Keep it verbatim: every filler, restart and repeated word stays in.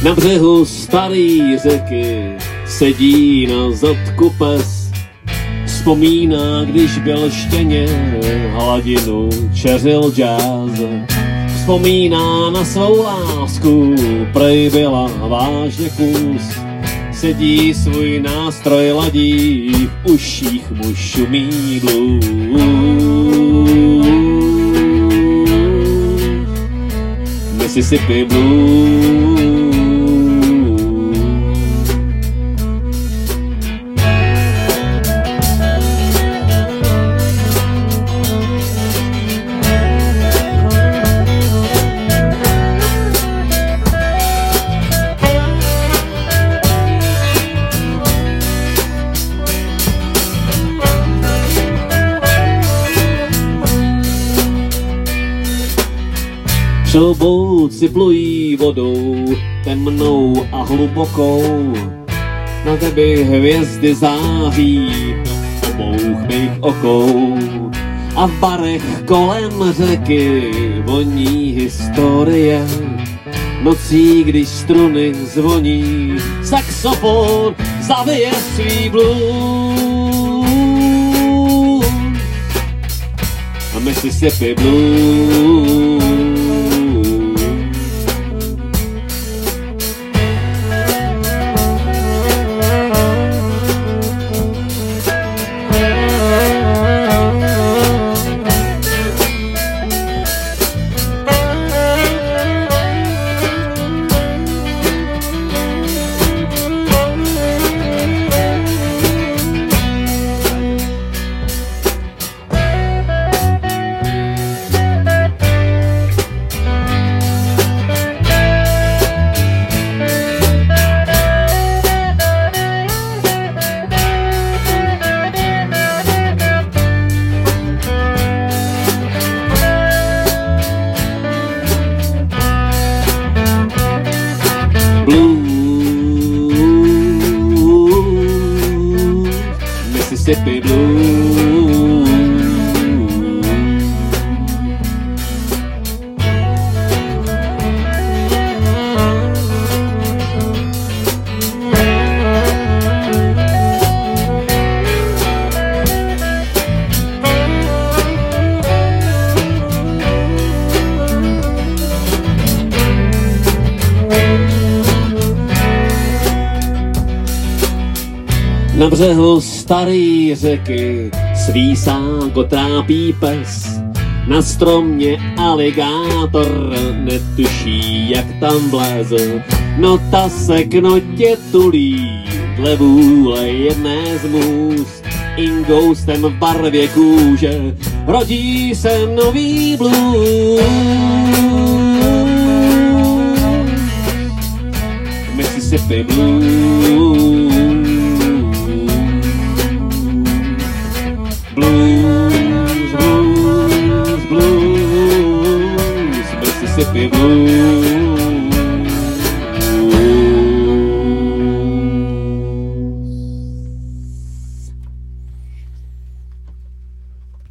Na břehu starý řeky sedí na zadku pes. Vzpomíná, když byl štěně, hladinu čeřil jazz. Vzpomíná na svou lásku, prej byla vážně kus. Sedí svůj nástroj ladí, v uších mu šumí blues. Mississippi Blues. Šroubouci plují vodou, temnou a hlubokou. Na tebe hvězdy září obou mých okou. A v barech kolem řeky voní historie. Nocí, když struny zvoní, saxofon zavije svý blues. A Mississippi Blues. Mississippi Blues. Na břehu starý řeky svísá trápí pes. Na stromě aligátor netuší, jak tam vleze. No ta se k notě tulí dle vůle jedné z můz. Ingoustem v barvě kůže rodí se nový blues. Mississippi Blues.